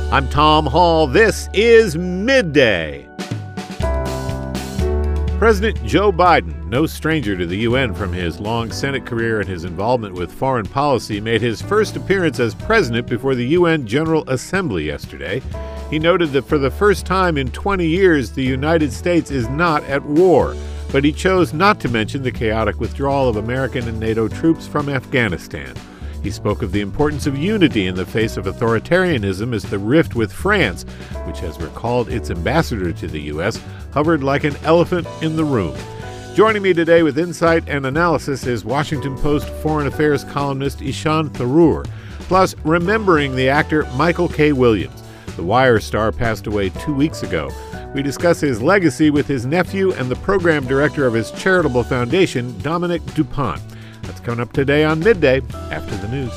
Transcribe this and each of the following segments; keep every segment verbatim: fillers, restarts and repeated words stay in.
I'm Tom Hall. This is Midday. President Joe Biden, no stranger to the U N from his long Senate career and his involvement with foreign policy, made his first appearance as president before the U N General Assembly yesterday. He noted that for the first time in twenty years, the United States is not at war, but he chose not to mention the chaotic withdrawal of American and NATO troops from Afghanistan. He spoke of the importance of unity in the face of authoritarianism as the rift with France, which has recalled its ambassador to the U S, hovered like an elephant in the room. Joining me today with insight and analysis is Washington Post foreign affairs columnist Ishan Tharoor, plus remembering the actor Michael K. Williams. The Wire star passed away two weeks ago. We discuss his legacy with his nephew and the program director of his charitable foundation, Dominic DuPont. That's coming up today on Midday after the news.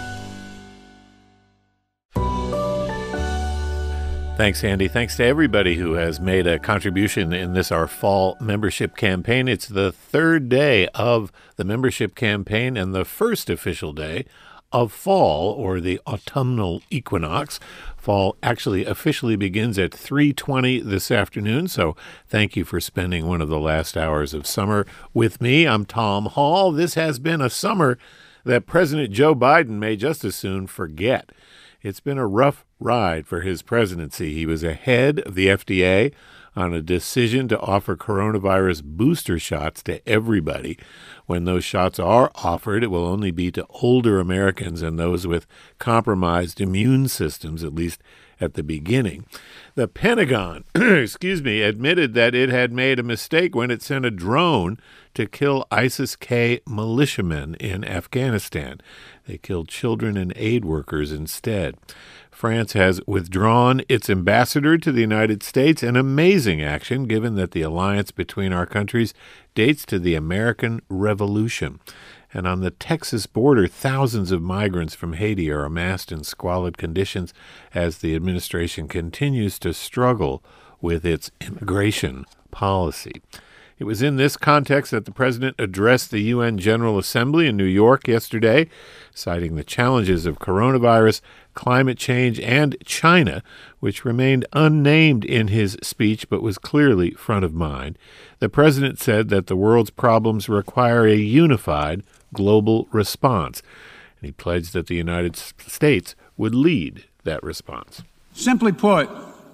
Thanks, Andy. Thanks to everybody who has made a contribution in this, our fall membership campaign. It's the third day of the membership campaign and the first official day of fall, or the autumnal equinox. Fall actually officially begins at three twenty this afternoon, so thank you for spending one of the last hours of summer with me. I'm Tom Hall. This has been a summer that President Joe Biden may just as soon forget. It's been a rough ride for his presidency. He was ahead of the F D A on a decision to offer coronavirus booster shots to everybody. When those shots are offered, it will only be to older Americans and those with compromised immune systems, at least at the beginning. The Pentagon, excuse me, admitted that it had made a mistake when it sent a drone to kill ISIS-K militiamen in Afghanistan. They killed children and aid workers instead. France has withdrawn its ambassador to the United States, an amazing action given that the alliance between our countries dates to the American Revolution. And on the Texas border, thousands of migrants from Haiti are amassed in squalid conditions as the administration continues to struggle with its immigration policy. It was in this context that the president addressed the U N General Assembly in New York yesterday, citing the challenges of coronavirus, climate change, and China, which remained unnamed in his speech but was clearly front of mind. The president said that the world's problems require a unified global response, and he pledged that the United States would lead that response. Simply put,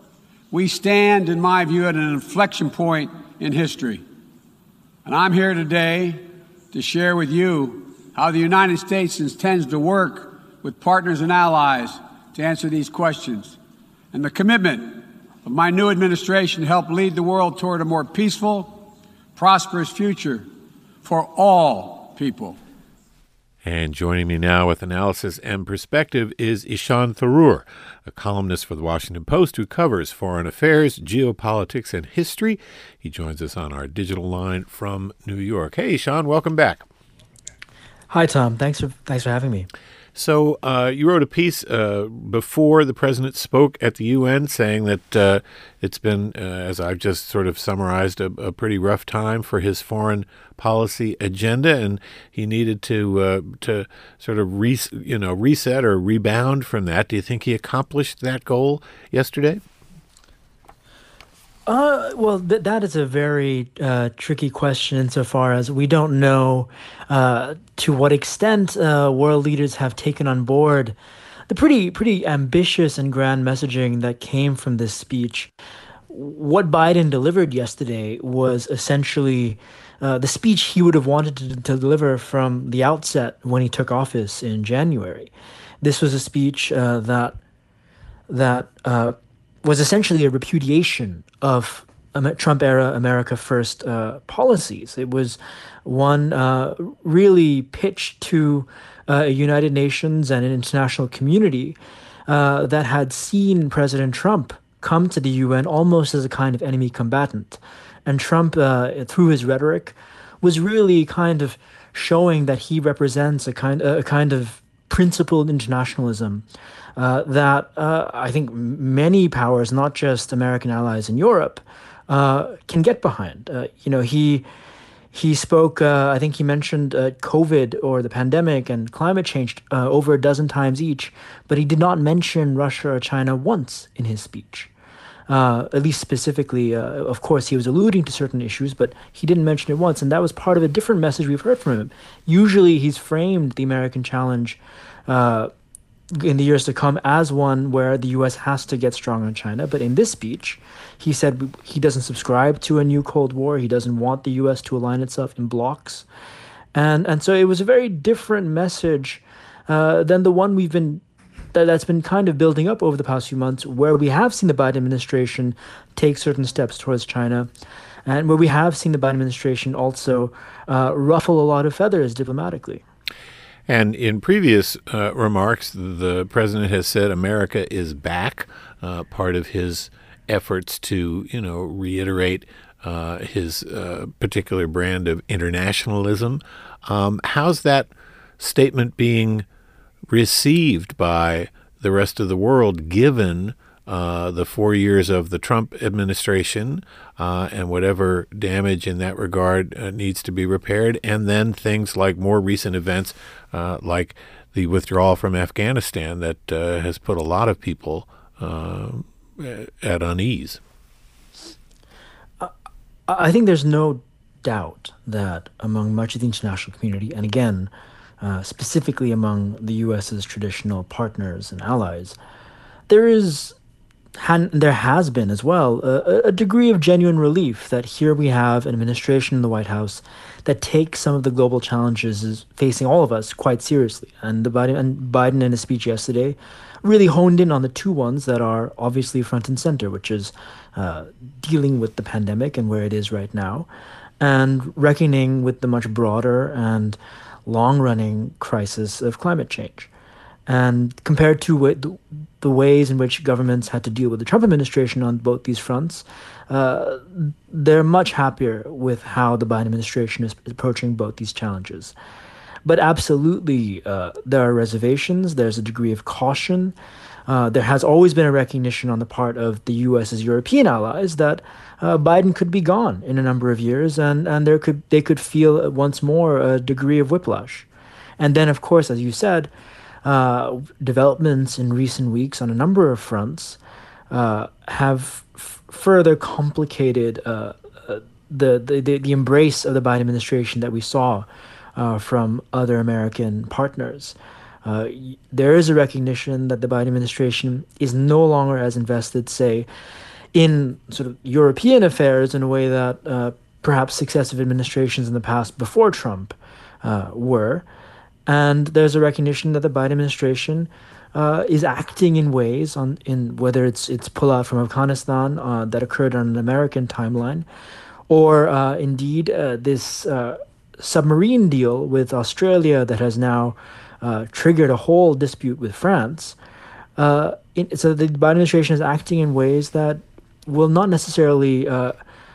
we stand, in my view, at an inflection point in history. And I'm here today to share with you how the United States intends to work with partners and allies to answer these questions, and the commitment of my new administration to help lead the world toward a more peaceful, prosperous future for all people. And joining me now with analysis and perspective is Ishan Tharoor, a columnist for the Washington Post who covers foreign affairs, geopolitics, and history. He joins us on our digital line from New York. Hey, Ishan, welcome back. Hi, Tom. Thanks for thanks for having me. So uh, you wrote a piece uh, before the president spoke at the U N saying that uh, it's been, uh, as I've just sort of summarized, a, a pretty rough time for his foreign policy agenda, and he needed to uh, to sort of re- you know reset or rebound from that. Do you think he accomplished that goal yesterday? Uh, well, th- that is a very uh, tricky question insofar as we don't know uh, to what extent uh, world leaders have taken on board the pretty pretty ambitious and grand messaging that came from this speech. What Biden delivered yesterday was essentially uh, the speech he would have wanted to, to deliver from the outset when he took office in January. This was a speech uh, that that uh, was essentially a repudiation of Trump-era America First uh, policies. It was one uh, really pitched to uh, a United Nations and an international community uh, that had seen President Trump come to the U N almost as a kind of enemy combatant. And Trump, uh, through his rhetoric, was really kind of showing that he represents a kind, a kind of principled internationalism uh, that uh, I think many powers, not just American allies in Europe, uh, can get behind. Uh, you know, he He spoke, uh, I think he mentioned uh, COVID or the pandemic and climate change uh, over a dozen times each, but he did not mention Russia or China once in his speech. Uh, at least specifically, uh, of course, he was alluding to certain issues, but he didn't mention it once. And that was part of a different message we've heard from him. Usually he's framed the American challenge uh, in the years to come as one where the U S has to get strong on China. But in this speech, he said he doesn't subscribe to a new Cold War. He doesn't want the U S to align itself in blocks. And, and so it was a very different message uh, than the one we've been that, that's been kind of building up over the past few months, where we have seen the Biden administration take certain steps towards China, and where we have seen the Biden administration also uh, ruffle a lot of feathers diplomatically. And in previous uh, remarks, the president has said America is back, uh, part of his efforts to, you know, reiterate uh, his uh, particular brand of internationalism. Um, how's that statement being received by the rest of the world, given uh, the four years of the Trump administration uh, and whatever damage in that regard uh, needs to be repaired, and then things like more recent events uh, like the withdrawal from Afghanistan that uh, has put a lot of people uh, at unease? I think there's no doubt that among much of the international community, and again, Uh, specifically among the U S's traditional partners and allies, there is, han- there has been as well, a, a degree of genuine relief that here we have an administration in the White House that takes some of the global challenges is facing all of us quite seriously. And the Biden and Biden in his speech yesterday really honed in on the two ones that are obviously front and center, which is uh, dealing with the pandemic and where it is right now, and reckoning with the much broader and long-running crisis of climate change. And compared to w- the, the ways in which governments had to deal with the Trump administration on both these fronts, uh, they're much happier with how the Biden administration is approaching both these challenges. But absolutely, uh, there are reservations. There's a degree of caution. Uh, there has always been a recognition on the part of the U S's European allies that uh, Biden could be gone in a number of years, and, and there could they could feel once more a degree of whiplash. And then, of course, as you said, uh, developments in recent weeks on a number of fronts uh, have f- further complicated uh, uh, the, the the embrace of the Biden administration that we saw uh, from other American partners. Uh, there is a recognition that the Biden administration is no longer as invested, say, in sort of European affairs in a way that uh, perhaps successive administrations in the past before Trump uh, were. And there's a recognition that the Biden administration uh, is acting in ways on in whether it's it's pullout from Afghanistan uh, that occurred on an American timeline, or uh, indeed uh, this uh, submarine deal with Australia that has now uh, triggered a whole dispute with France. Uh, in, so the Biden administration is acting in ways that will not necessarily uh,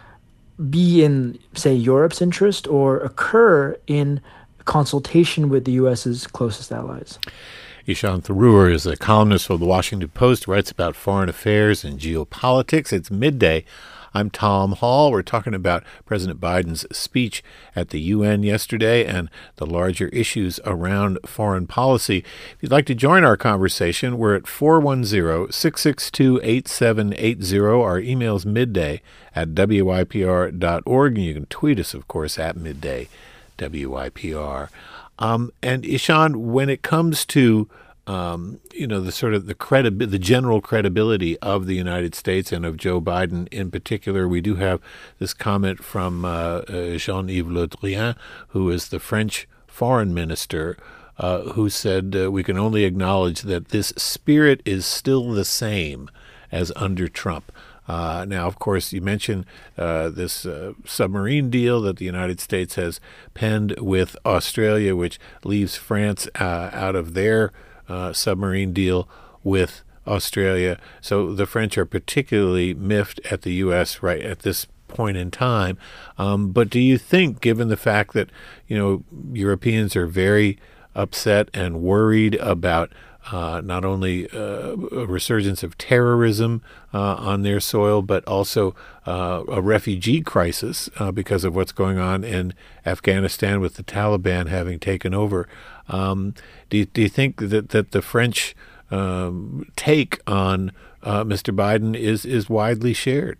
be in, say, Europe's interest or occur in consultation with the U S's closest allies. Ishan Tharoor is a columnist for The Washington Post, writes about foreign affairs and geopolitics. It's midday. I'm Tom Hall. We're talking about President Biden's speech at the U N yesterday and the larger issues around foreign policy. If you'd like to join our conversation, we're at four one zero, six six two, eight seven eight zero. Our email's midday at W Y P R dot org, and you can tweet us, of course, at midday W Y P R. Um, and Ishan, when it comes to Um, you know, the sort of the credi- the general credibility of the United States and of Joe Biden in particular, we do have this comment from uh, uh, Jean-Yves Le Drian, who is the French foreign minister, uh, who said uh, we can only acknowledge that this spirit is still the same as under Trump. Uh, now, of course, you mentioned uh, this uh, submarine deal that the United States has penned with Australia, which leaves France uh, out of their Uh, submarine deal with Australia. So the French are particularly miffed at the U S right at this point in time. Um, but do you think, given the fact that, you know, Europeans are very upset and worried about uh, not only uh, a resurgence of terrorism uh, on their soil, but also uh, a refugee crisis uh, because of what's going on in Afghanistan with the Taliban having taken over. Um, do, you, do you think that, that the French um, take on uh, Mister Biden is, is widely shared?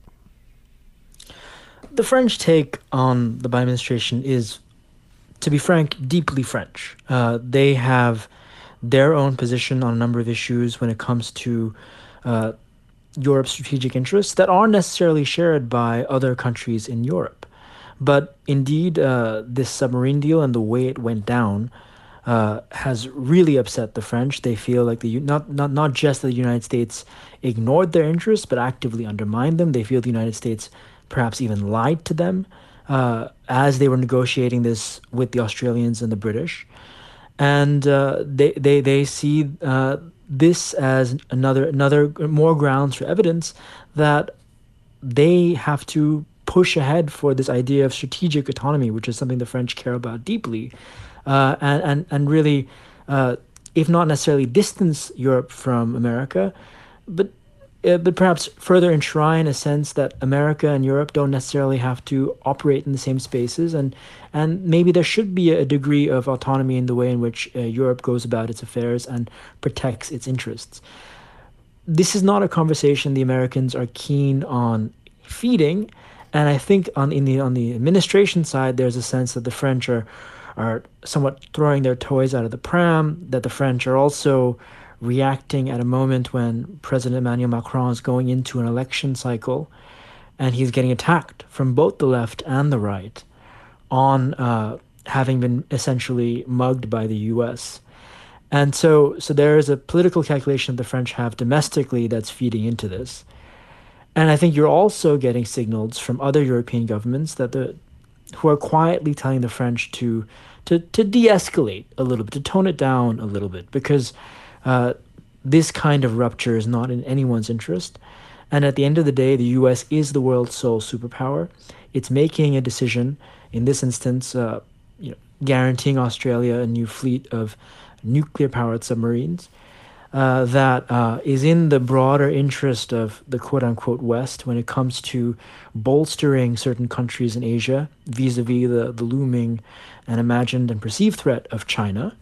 The French take on the Biden administration is, to be frank, deeply French. Uh, they have their own position on a number of issues when it comes to uh, Europe's strategic interests that aren't necessarily shared by other countries in Europe. But indeed, uh, this submarine deal and the way it went down uh, has really upset the French. They feel like the not not not just that the United States ignored their interests, but actively undermined them. They feel the United States perhaps even lied to them uh, as they were negotiating this with the Australians and the British. And uh, they, they they see uh, this as another another more grounds for evidence that they have to push ahead for this idea of strategic autonomy, which is something the French care about deeply, uh, and and and really, uh, if not necessarily distance Europe from America, but uh, but perhaps further enshrine a sense that America and Europe don't necessarily have to operate in the same spaces, and and maybe there should be a degree of autonomy in the way in which uh, Europe goes about its affairs and protects its interests. This is not a conversation the Americans are keen on feeding, and I think on in the on the administration side, there's a sense that the French are are somewhat throwing their toys out of the pram, that the French are also reacting at a moment when President Emmanuel Macron is going into an election cycle, and he's getting attacked from both the left and the right on uh, having been essentially mugged by the U S. And so so there is a political calculation that the French have domestically that's feeding into this. And I think you're also getting signals from other European governments that the who are quietly telling the French to to to de-escalate a little bit, to tone it down a little bit, because uh, this kind of rupture is not in anyone's interest. And at the end of the day, the U S is the world's sole superpower. It's making a decision, in this instance, uh, you know, guaranteeing Australia a new fleet of nuclear-powered submarines uh, that uh, is in the broader interest of the quote-unquote West when it comes to bolstering certain countries in Asia vis-a-vis the, the looming and imagined and perceived threat of China.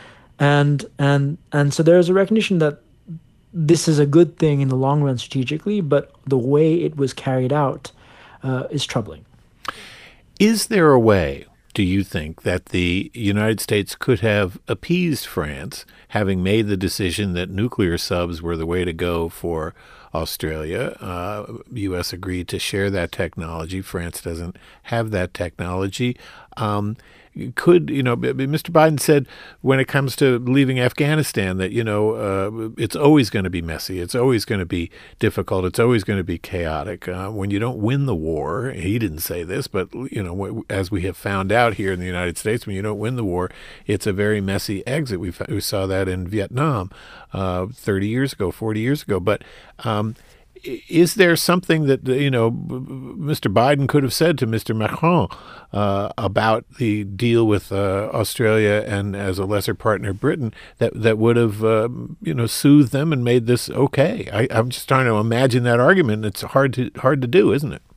And and and so there's a recognition that this is a good thing in the long run strategically, but the way it was carried out uh, is troubling. Is there a way, do you think, that the United States could have appeased France, having made the decision that nuclear subs were the way to go for Australia? Uh, U S agreed to share that technology. France doesn't have that technology. Um, could, you know, Mister Biden said when it comes to leaving Afghanistan that, you know, uh, it's always going to be messy. It's always going to be difficult. It's always going to be chaotic. Uh, when you don't win the war, he didn't say this, but, you know, as we have found out here in the United States, when you don't win the war, it's a very messy exit. We we saw that in Vietnam uh, thirty years ago, forty years ago. But um is there something that, you know, Mister Biden could have said to Mister Macron uh, about the deal with uh, Australia and, as a lesser partner, Britain, that that would have, uh, you know, soothed them and made this okay? I, I'm just trying to imagine that argument. It's hard to hard to do, isn't it?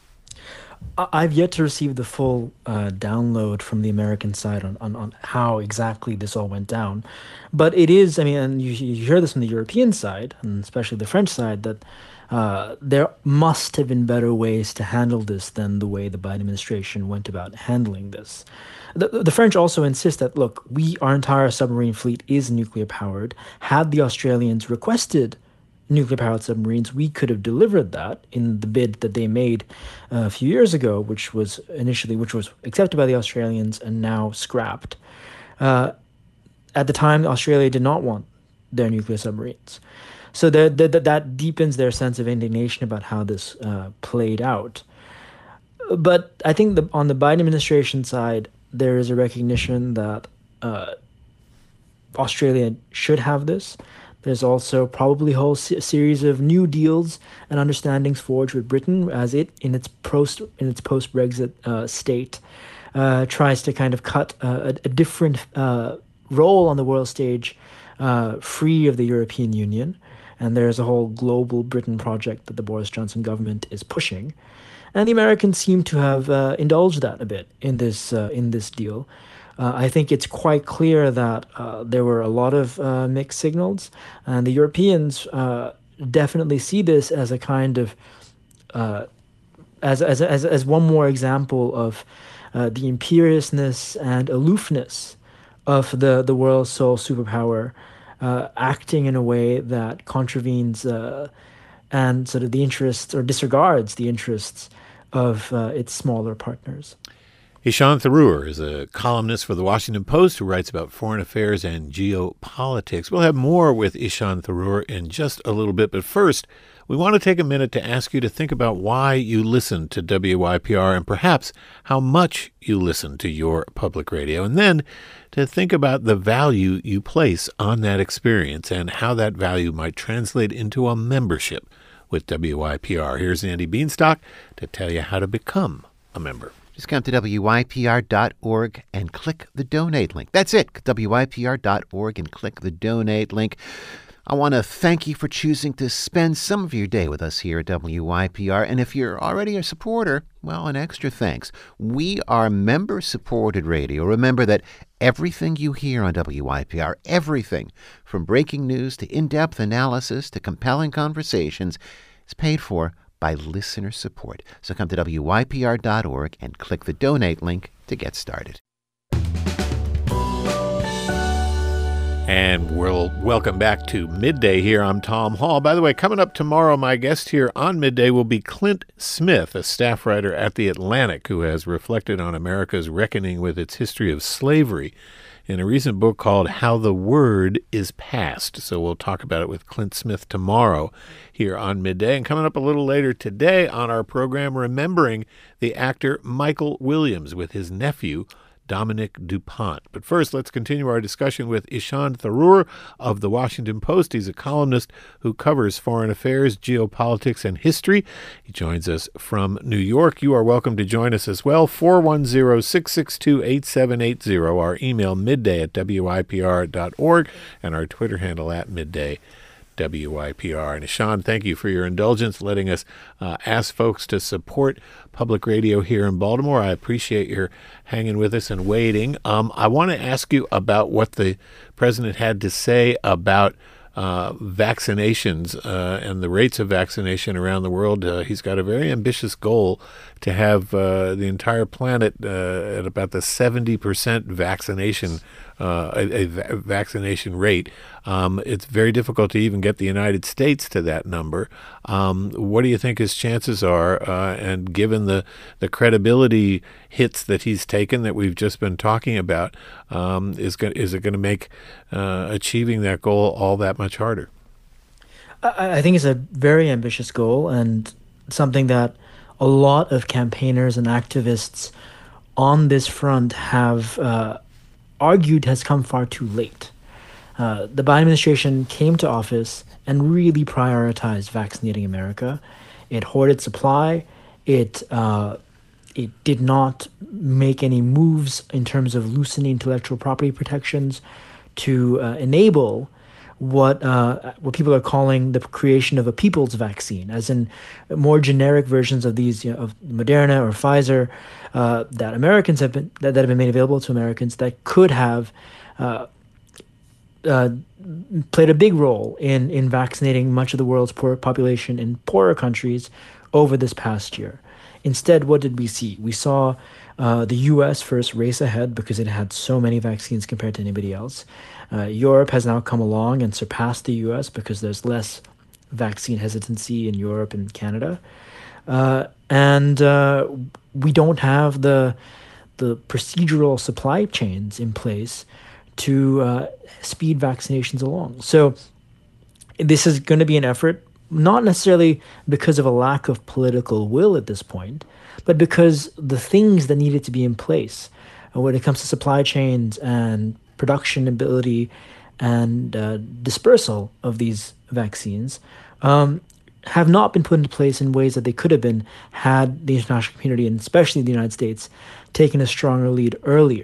I've yet to receive the full uh, download from the American side on, on, on how exactly this all went down. But it is, I mean, and you, you hear this from the European side, and especially the French side, that uh, there must have been better ways to handle this than the way the Biden administration went about handling this. The, the French also insist that, look, we, our entire submarine fleet is nuclear powered. Had the Australians requested nuclear-powered submarines, we could have delivered that in the bid that they made uh, a few years ago, which was initially, which was accepted by the Australians and now scrapped. Uh, at the time, Australia did not want their nuclear submarines. So that that that deepens their sense of indignation about how this uh, played out. But I think the, on the Biden administration side, there is a recognition that uh, Australia should have this. There's also probably a whole se- series of new deals and understandings forged with Britain as it, in its post in its post Brexit uh, state, uh, tries to kind of cut uh, a, a different uh, role on the world stage uh, free of the European Union. And there's a whole global Britain project that the Boris Johnson government is pushing. And the Americans seem to have uh, indulged that a bit in this uh, in this deal. Uh, I think it's quite clear that uh, there were a lot of uh, mixed signals, and the Europeans uh, definitely see this as a kind of uh, as as as as one more example of uh, the imperiousness and aloofness of the the world's sole superpower, uh, acting in a way that contravenes uh, and sort of the interests or disregards the interests of uh, its smaller partners. Ishan Tharoor is a columnist for The Washington Post who writes about foreign affairs and geopolitics. We'll have more with Ishan Tharoor in just a little bit, but first, we want to take a minute to ask you to think about why you listen to W Y P R and perhaps how much you listen to your public radio, and then to think about the value you place on that experience and how that value might translate into a membership with W Y P R. Here's Andy Beanstalk to tell you how to become a member. Just come to W Y P R dot org and click the donate link. That's it, W Y P R dot org and click the donate link. I want to thank you for choosing to spend some of your day with us here at W Y P R. And if you're already a supporter, well, an extra thanks. We are member-supported radio. Remember that everything you hear on W Y P R, everything from breaking news to in-depth analysis to compelling conversations, is paid for by listener support. So come to W Y P R dot org and click the donate link to get started. And we'll welcome back to Midday here. I'm Tom Hall. By the way, coming up tomorrow, my guest here on Midday will be Clint Smith, a staff writer at The Atlantic who has reflected on America's reckoning with its history of slavery in a recent book called How the Word is Passed. So we'll talk about it with Clint Smith tomorrow here on Midday. And coming up a little later today on our program, remembering the actor Michael Williams with his nephew, Dominic DuPont. But first, let's continue our discussion with Ishan Tharoor of The Washington Post. He's a columnist who covers foreign affairs, geopolitics, and history. He joins us from New York. You are welcome to join us as well. four one zero, six six two, eight seven eight zero. Our email, midday at W Y P R dot org, and our Twitter handle at midday. W Y P R. And Ishan, thank you for your indulgence, letting us uh, ask folks to support public radio here in Baltimore. I appreciate your hanging with us and waiting. Um, I want to ask you about what the president had to say about uh, vaccinations uh, and the rates of vaccination around the world. Uh, he's got a very ambitious goal to have uh, the entire planet uh, at about the seventy percent vaccination Uh, a, a va- vaccination rate. Um, it's very difficult to even get the United States to that number. Um, what do you think his chances are? Uh, and given the, the credibility hits that he's taken that we've just been talking about, um, is, go- is it going to make uh, achieving that goal all that much harder? I, I think it's a very ambitious goal and something that a lot of campaigners and activists on this front have uh, argued has come far too late. Uh, the Biden administration came to office and really prioritized vaccinating America. It hoarded supply. It uh, it did not make any moves in terms of loosening intellectual property protections to uh, enable what uh, what people are calling the creation of a people's vaccine, as in more generic versions of these, you know, of Moderna or Pfizer, uh, that Americans have been that, that have been made available to Americans that could have uh, uh, played a big role in in vaccinating much of the world's poor population in poorer countries over this past year. Instead, what did we see? We saw uh, the U S first race ahead because it had so many vaccines compared to anybody else. Uh, Europe has now come along and surpassed the U S because there's less vaccine hesitancy in Europe and Canada. Uh, and uh, we don't have the the procedural supply chains in place to uh, speed vaccinations along. So this is going to be an effort, not necessarily because of a lack of political will at this point, but because the things that needed to be in place uh, when it comes to supply chains and production ability and uh, dispersal of these vaccines um, have not been put into place in ways that they could have been had the international community, and especially the United States, taken a stronger lead earlier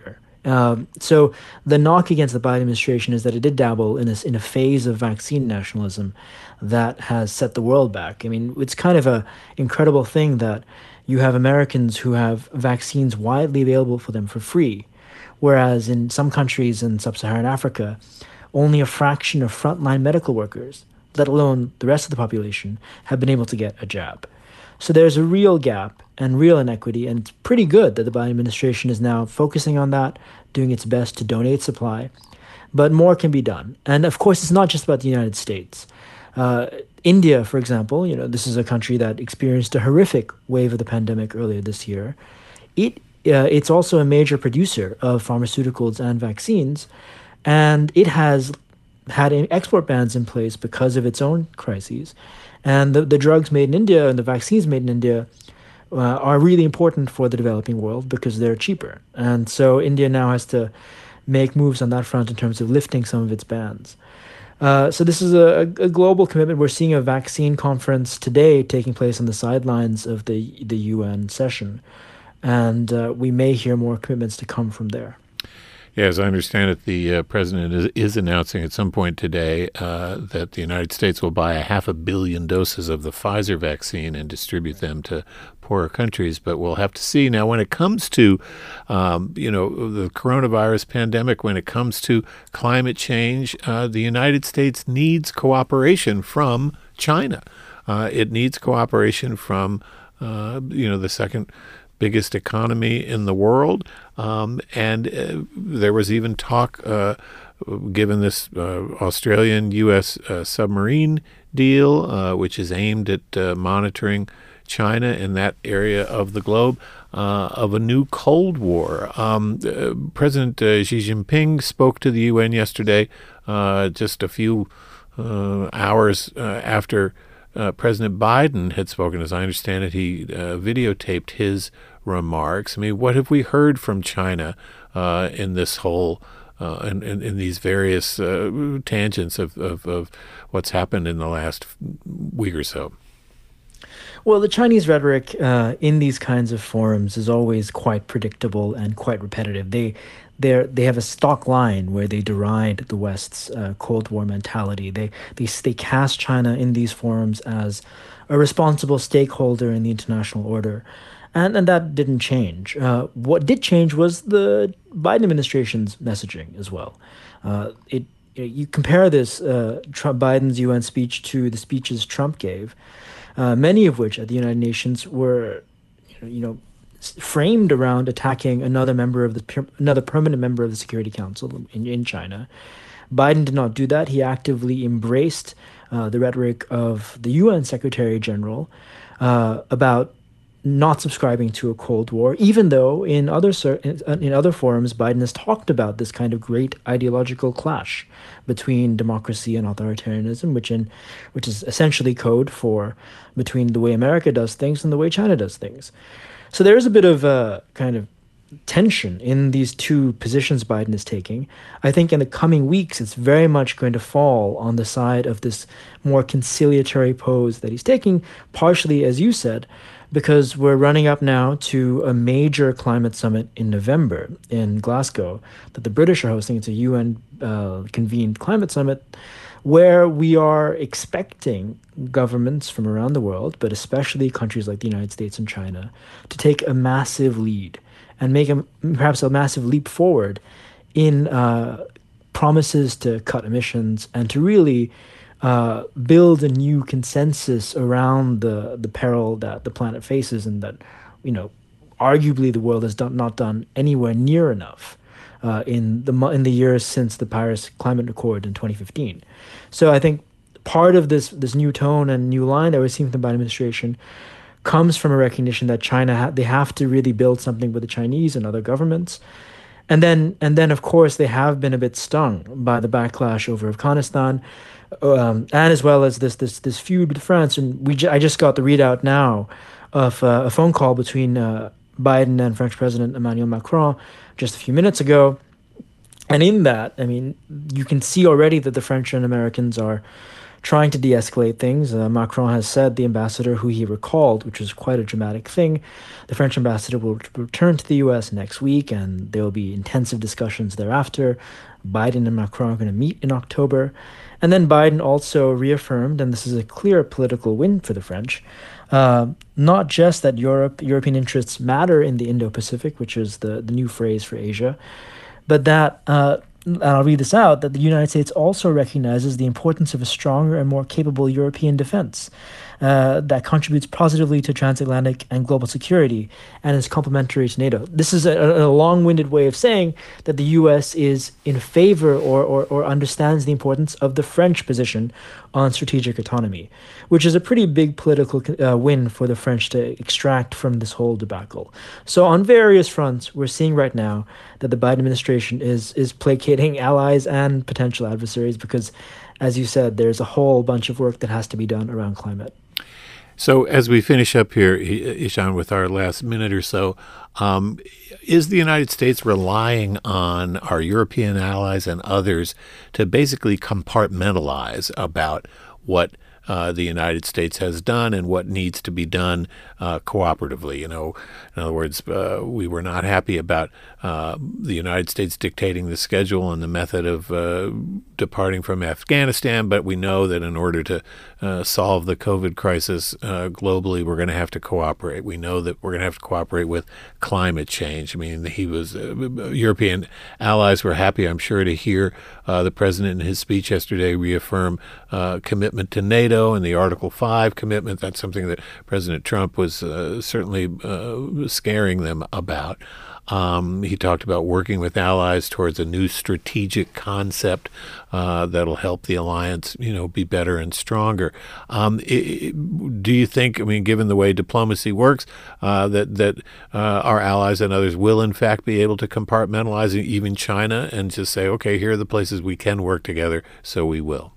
Um, so the knock against the Biden administration is that it did dabble in this in a phase of vaccine nationalism that has set the world back. I mean, it's kind of a incredible thing that you have Americans who have vaccines widely available for them for free, whereas in some countries in sub-Saharan Africa, only a fraction of frontline medical workers, let alone the rest of the population, have been able to get a jab. So there's a real gap and real inequity, and it's pretty good that the Biden administration is now focusing on that, doing its best to donate supply. But more can be done. And of course, it's not just about the United States. Uh, India, for example, you know, this is a country that experienced a horrific wave of the pandemic earlier this year. It uh, it's also a major producer of pharmaceuticals and vaccines, and it has had export bans in place because of its own crises. And the, the drugs made in India and the vaccines made in India uh, are really important for the developing world because they're cheaper. And so India now has to make moves on that front in terms of lifting some of its bans. Uh, so this is a, a global commitment. We're seeing a vaccine conference today taking place on the sidelines of the, the U N session. And uh, we may hear more commitments to come from there. Yeah, as I understand it, the uh, president is, is announcing at some point today uh, that the United States will buy a half a billion doses of the Pfizer vaccine and distribute them to poorer countries. But we'll have to see. Now, when it comes to, um, you know, the coronavirus pandemic, when it comes to climate change, uh, the United States needs cooperation from China. Uh, it needs cooperation from, uh, you know, the second biggest economy in the world. Um, and uh, there was even talk, uh, given this uh, Australian-U S uh, submarine deal, uh, which is aimed at uh, monitoring China in that area of the globe, uh, of a new Cold War. Um, uh, President uh, Xi Jinping spoke to the U N yesterday, uh, just a few uh, hours uh, after uh, President Biden had spoken. As I understand it, he uh, videotaped his remarks. I mean, what have we heard from China uh, in this whole, uh, in, in, in these various uh, tangents of, of, of what's happened in the last week or so? Well, the Chinese rhetoric uh, in these kinds of forums is always quite predictable and quite repetitive. They they they have a stock line where they deride the West's uh, Cold War mentality. They, they they cast China in these forums as a responsible stakeholder in the international order. And and that didn't change. Uh, what did change was the Biden administration's messaging as well. Uh, it you compare this uh, Trump, Biden's U N speech to the speeches Trump gave, uh, many of which at the United Nations were, you know, you know, framed around attacking another member of the another permanent member of the Security Council in, in China. Biden did not do that. He actively embraced uh, the rhetoric of the U N Secretary General uh, about not subscribing to a Cold War, even though in other in, in other forums, Biden has talked about this kind of great ideological clash between democracy and authoritarianism, which in which is essentially code for between the way America does things and the way China does things. So there is a bit of a kind of tension in these two positions Biden is taking. I think in the coming weeks, it's very much going to fall on the side of this more conciliatory pose that he's taking, partially, as you said, because we're running up now to a major climate summit in November in Glasgow that the British are hosting. It's a U N-convened uh, climate summit where we are expecting governments from around the world, but especially countries like the United States and China, to take a massive lead and make a, perhaps a massive leap forward in uh, promises to cut emissions and to really Uh, build a new consensus around the, the peril that the planet faces, and that, you know, arguably the world has done, not done anywhere near enough uh, in the in the years since the Paris Climate Accord in twenty fifteen. So I think part of this this new tone and new line that we're seeing from the Biden administration comes from a recognition that China ha- they have to really build something with the Chinese and other governments. And then and then of course they have been a bit stung by the backlash over Afghanistan. Um, and as well as this this this feud with France, and we j- I just got the readout now of uh, a phone call between uh, Biden and French President Emmanuel Macron just a few minutes ago, and in that, I mean, you can see already that the French and Americans are trying to de-escalate things. Uh, Macron has said the ambassador who he recalled, which was quite a dramatic thing, the French ambassador will return to the U S next week, and there will be intensive discussions thereafter. Biden and Macron are going to meet in October. And then Biden also reaffirmed, and this is a clear political win for the French, uh, not just that Europe, European interests matter in the Indo-Pacific, which is the, the new phrase for Asia, but that, uh, and I'll read this out, that the United States also recognizes the importance of a stronger and more capable European defense uh, that contributes positively to transatlantic and global security and is complementary to NATO. This is a, a long-winded way of saying that the U S is in favor or, or, or understands the importance of the French position on strategic autonomy, which is a pretty big political uh, win for the French to extract from this whole debacle. So on various fronts, we're seeing right now that the Biden administration is is placating allies and potential adversaries because, as you said, there's a whole bunch of work that has to be done around climate. So as we finish up here, Ishan, with our last minute or so, um, is the United States relying on our European allies and others to basically compartmentalize about what uh, the United States has done and what needs to be done uh, cooperatively? You know, in other words, uh, we were not happy about uh, the United States dictating the schedule and the method of uh, departing from Afghanistan, but we know that in order to uh, solve the COVID crisis uh, globally, we're going to have to cooperate. We know that we're going to have to cooperate with climate change. I mean, he was uh, European allies were happy, I'm sure, to hear uh, the president in his speech yesterday reaffirm uh, commitment to NATO and the Article five commitment. That's something that President Trump was uh, certainly uh, scaring them about. Um, he talked about working with allies towards a new strategic concept uh, that'll help the alliance, you know, be better and stronger. Um, it, do you think, I mean, given the way diplomacy works, uh, that that uh, our allies and others will in fact be able to compartmentalize even China and just say, okay, here are the places we can work together, so we will?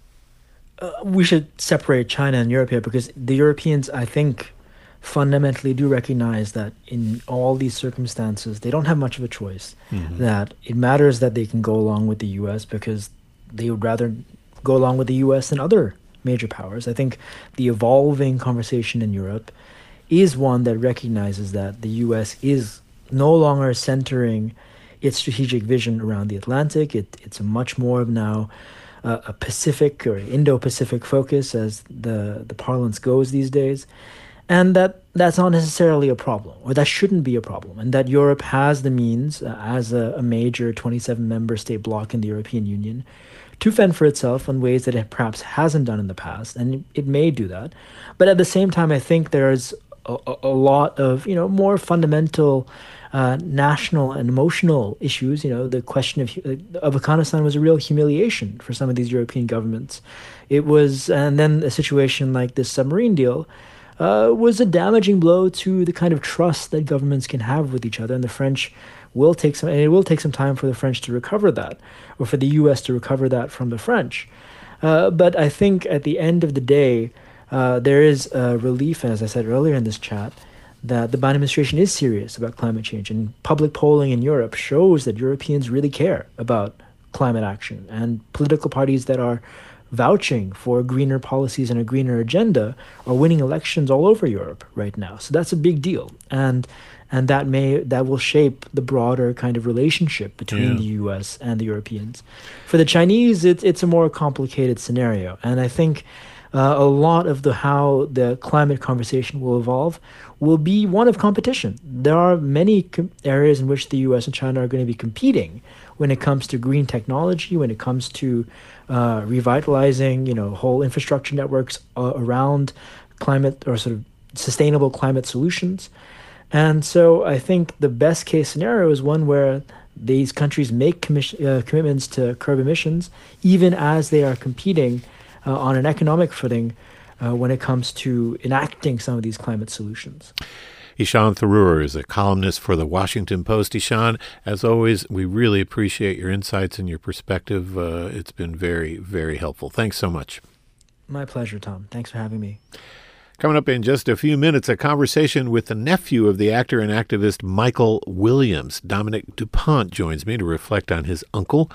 Uh, we should separate China and Europe here because the Europeans, I think, fundamentally do recognize that in all these circumstances, they don't have much of a choice, mm-hmm. that it matters that they can go along with the U S because they would rather go along with the U S than other major powers. I think the evolving conversation in Europe is one that recognizes that the U S is no longer centering its strategic vision around the Atlantic. It, it's a much more of now uh, a Pacific or Indo-Pacific focus as the, the parlance goes these days. And that that's not necessarily a problem, or that shouldn't be a problem, and that Europe has the means, uh, as a, a major twenty-seven member state bloc in the European Union, to fend for itself in ways that it perhaps hasn't done in the past, and it may do that. But at the same time, I think there's a, a lot of, you know, more fundamental uh, national and emotional issues. You know, the question of of Afghanistan was a real humiliation for some of these European governments. It was, and then a situation like this submarine deal Uh, was a damaging blow to the kind of trust that governments can have with each other, and the French will take some, and it will take some time for the French to recover that, or for the U S to recover that from the French. Uh, but I think at the end of the day, uh, there is a relief, as I said earlier in this chat, that the Biden administration is serious about climate change, and public polling in Europe shows that Europeans really care about climate action, and political parties that are vouching for greener policies and a greener agenda are winning elections all over Europe right now. So that's a big deal. And and that may that will shape the broader kind of relationship between yeah. the U S and the Europeans. For the Chinese, it's it's a more complicated scenario. And I think uh, a lot of the how the climate conversation will evolve will be one of competition. There are many com- areas in which the U S and China are going to be competing when it comes to green technology, when it comes to uh, revitalizing, you know, whole infrastructure networks uh, around climate or sort of sustainable climate solutions. And so I think the best case scenario is one where these countries make commission, uh, commitments to curb emissions, even as they are competing uh, on an economic footing uh, when it comes to enacting some of these climate solutions. Ishan Tharoor is a columnist for the Washington Post. Ishan, as always, we really appreciate your insights and your perspective. Uh, it's been very, very helpful. Thanks so much. My pleasure, Tom. Thanks for having me. Coming up in just a few minutes, a conversation with the nephew of the actor and activist Michael Williams. Dominic DuPont joins me to reflect on his uncle,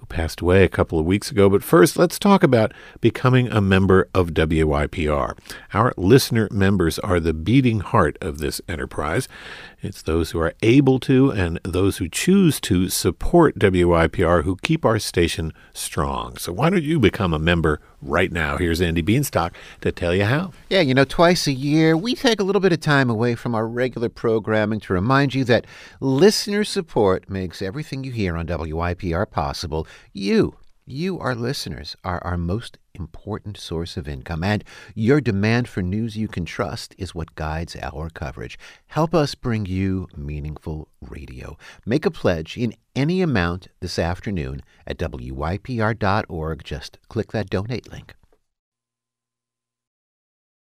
who passed away a couple of weeks ago. But first, let's talk about becoming a member of W Y P R. Our listener members are the beating heart of this enterprise. It's those who are able to and those who choose to support W Y P R who keep our station strong. So why don't you become a member right now? Here's Andy Beanstalk to tell you how. Yeah, you know, twice a year, we take a little bit of time away from our regular programming to remind you that listener support makes everything you hear on W Y P R possible. You, you, our listeners, are our most important source of income, and your demand for news you can trust is what guides our coverage. Help us bring you meaningful radio. Make a pledge in any amount this afternoon at W Y P R dot org. Just click that donate link.